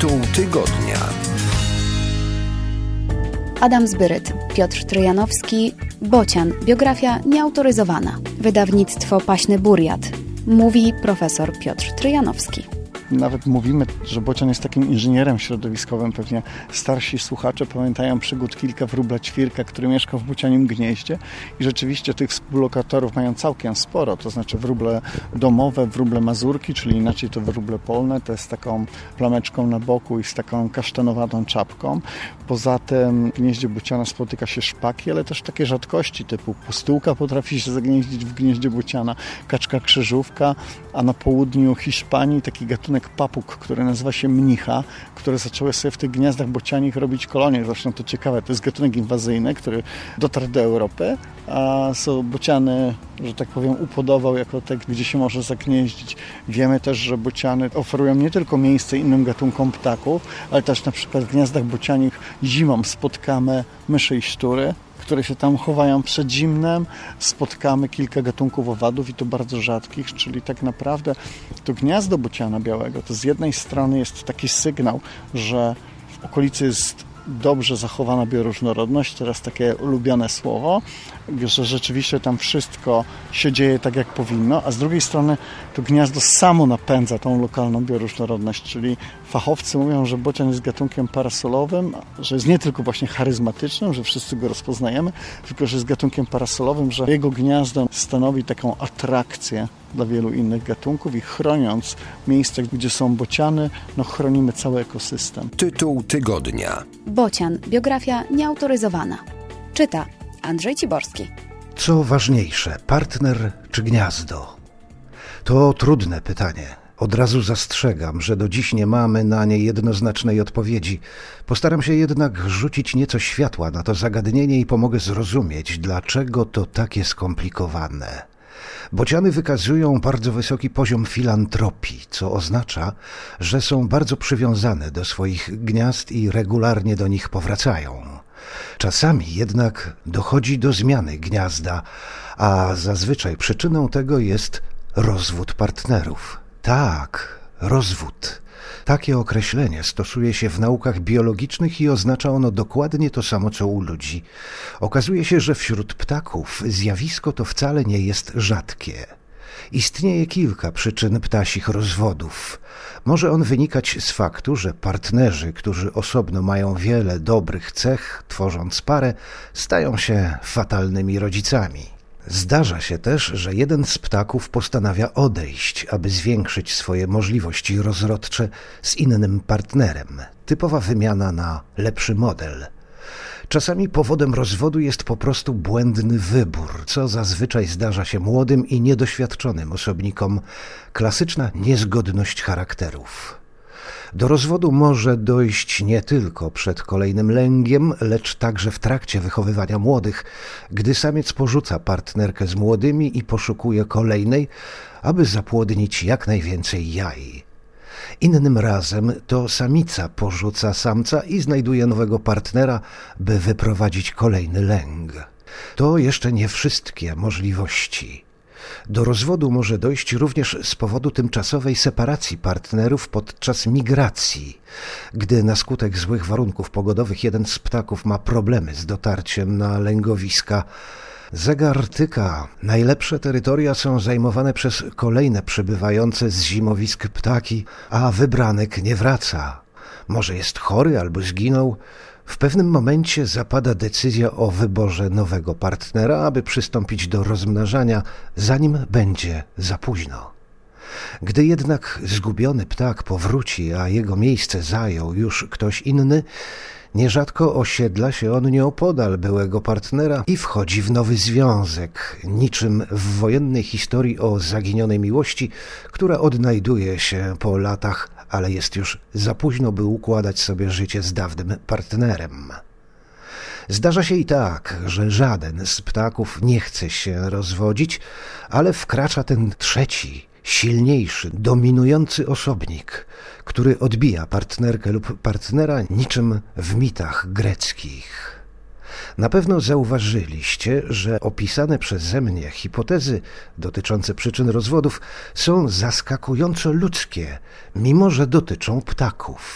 Tytuł tygodnia. Adam Zbyryt, Piotr Tryjanowski, Bocian, biografia nieautoryzowana. Wydawnictwo Paśny Buriat. Mówi profesor Piotr Tryjanowski. Nawet mówimy, że Bocian jest takim inżynierem środowiskowym. Pewnie starsi słuchacze pamiętają przygód Kilka Wróbla Ćwirka, który mieszkał w bocianim gnieździe. I rzeczywiście tych współlokatorów mają całkiem sporo. To znaczy wróble domowe, wróble mazurki, czyli inaczej to wróble polne. To jest taką plameczką na boku i z taką kasztanowatą czapką. Poza tym w gnieździe bociana spotyka się szpaki, ale też takie rzadkości typu pustułka potrafi się zagnieździć w gnieździe bociana, kaczka krzyżówka, a na południu Hiszpanii taki gatunek papug, który nazywa się mnicha, które zaczęły sobie w tych gniazdach bocianich robić kolonie. Zresztą to ciekawe, to jest gatunek inwazyjny, który dotarł do Europy, a bociany, że tak powiem, upodobał jako te, gdzie się może zagnieździć. Wiemy też, że bociany oferują nie tylko miejsce innym gatunkom ptaków, ale też na przykład w gniazdach bocianich zimą spotkamy myszy i szczury, które się tam chowają przed zimnem. Spotkamy kilka gatunków owadów i to bardzo rzadkich, czyli tak naprawdę to gniazdo bociana białego to z jednej strony jest taki sygnał, że w okolicy jest dobrze zachowana bioróżnorodność, teraz takie ulubione słowo, że rzeczywiście tam wszystko się dzieje tak, jak powinno, a z drugiej strony to gniazdo samo napędza tą lokalną bioróżnorodność, czyli fachowcy mówią, że bocian jest gatunkiem parasolowym, że jest nie tylko właśnie charyzmatycznym, że wszyscy go rozpoznajemy, tylko że jest gatunkiem parasolowym, że jego gniazdo stanowi taką atrakcję dla wielu innych gatunków i chroniąc miejsca, gdzie są bociany, chronimy cały ekosystem. Tytuł tygodnia. Bocian, biografia nieautoryzowana. Czyta Andrzej Ciborski. Co ważniejsze, partner czy gniazdo? To trudne pytanie. Od razu zastrzegam, że do dziś nie mamy na nie jednoznacznej odpowiedzi. Postaram się jednak rzucić nieco światła na to zagadnienie i pomogę zrozumieć, dlaczego to takie skomplikowane. Bociany wykazują bardzo wysoki poziom filantropii, co oznacza, że są bardzo przywiązane do swoich gniazd i regularnie do nich powracają. Czasami jednak dochodzi do zmiany gniazda, a zazwyczaj przyczyną tego jest rozwód partnerów. Tak, rozwód. Takie określenie stosuje się w naukach biologicznych i oznacza ono dokładnie to samo, co u ludzi. Okazuje się, że wśród ptaków zjawisko to wcale nie jest rzadkie. Istnieje kilka przyczyn ptasich rozwodów. Może on wynikać z faktu, że partnerzy, którzy osobno mają wiele dobrych cech, tworząc parę, stają się fatalnymi rodzicami. Zdarza się też, że jeden z ptaków postanawia odejść, aby zwiększyć swoje możliwości rozrodcze z innym partnerem. Typowa wymiana na lepszy model. Czasami powodem rozwodu jest po prostu błędny wybór, co zazwyczaj zdarza się młodym i niedoświadczonym osobnikom. Klasyczna niezgodność charakterów. Do rozwodu może dojść nie tylko przed kolejnym lęgiem, lecz także w trakcie wychowywania młodych, gdy samiec porzuca partnerkę z młodymi i poszukuje kolejnej, aby zapłodnić jak najwięcej jaj. Innym razem to samica porzuca samca i znajduje nowego partnera, by wyprowadzić kolejny lęg. To jeszcze nie wszystkie możliwości. Do rozwodu może dojść również z powodu tymczasowej separacji partnerów podczas migracji. Gdy na skutek złych warunków pogodowych jeden z ptaków ma problemy z dotarciem na lęgowiska, zegar tyka. Najlepsze terytoria są zajmowane przez kolejne przybywające z zimowisk ptaki, a wybranek nie wraca. Może jest chory albo zginął. W pewnym momencie zapada decyzja o wyborze nowego partnera, aby przystąpić do rozmnażania, zanim będzie za późno. Gdy jednak zgubiony ptak powróci, a jego miejsce zajął już ktoś inny, nierzadko osiedla się on nieopodal byłego partnera i wchodzi w nowy związek, niczym w wojennej historii o zaginionej miłości, która odnajduje się po latach, ale jest już za późno, by układać sobie życie z dawnym partnerem. Zdarza się i tak, że żaden z ptaków nie chce się rozwodzić, ale wkracza ten trzeci, silniejszy, dominujący osobnik, który odbija partnerkę lub partnera niczym w mitach greckich. Na pewno zauważyliście, że opisane przeze mnie hipotezy dotyczące przyczyn rozwodów są zaskakująco ludzkie, mimo że dotyczą ptaków.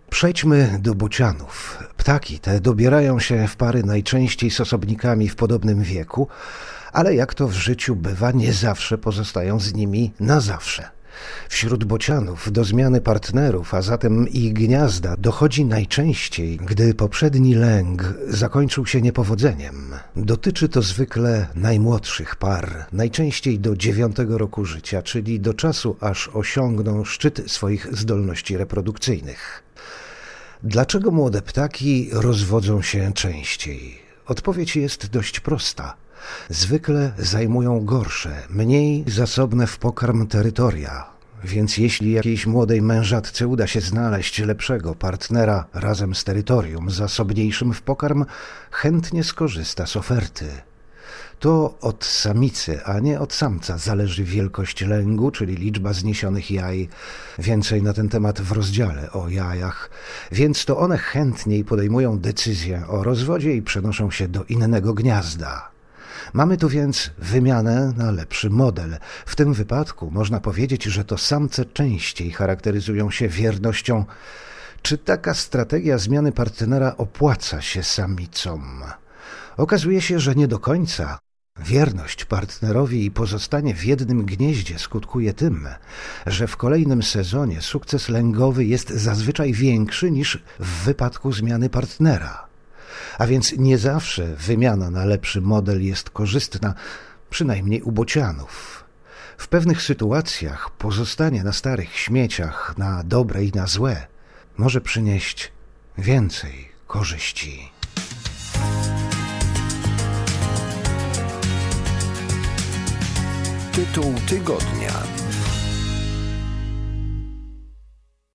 Przejdźmy do bocianów. Ptaki te dobierają się w pary najczęściej z osobnikami w podobnym wieku, ale jak to w życiu bywa, nie zawsze pozostają z nimi na zawsze. Wśród bocianów do zmiany partnerów, a zatem i gniazda, dochodzi najczęściej, gdy poprzedni lęg zakończył się niepowodzeniem. Dotyczy to zwykle najmłodszych par, najczęściej do 9 roku życia, czyli do czasu, aż osiągną szczyt swoich zdolności reprodukcyjnych. Dlaczego młode ptaki rozwodzą się częściej? Odpowiedź jest dość prosta. Zwykle zajmują gorsze, mniej zasobne w pokarm terytoria, więc jeśli jakiejś młodej mężatce uda się znaleźć lepszego partnera razem z terytorium zasobniejszym w pokarm, chętnie skorzysta z oferty. To od samicy, a nie od samca zależy wielkość lęgu, czyli liczba zniesionych jaj. Więcej na ten temat w rozdziale o jajach, więc to one chętniej podejmują decyzję o rozwodzie i przenoszą się do innego gniazda. Mamy tu więc wymianę na lepszy model. W tym wypadku można powiedzieć, że to samce częściej charakteryzują się wiernością. Czy taka strategia zmiany partnera opłaca się samicom? Okazuje się, że nie do końca. Wierność partnerowi i pozostanie w jednym gnieździe skutkuje tym, że w kolejnym sezonie sukces lęgowy jest zazwyczaj większy niż w wypadku zmiany partnera. A więc nie zawsze wymiana na lepszy model jest korzystna, przynajmniej u bocianów. W pewnych sytuacjach pozostanie na starych śmieciach, na dobre i na złe, może przynieść więcej korzyści. Tytuł tygodnia.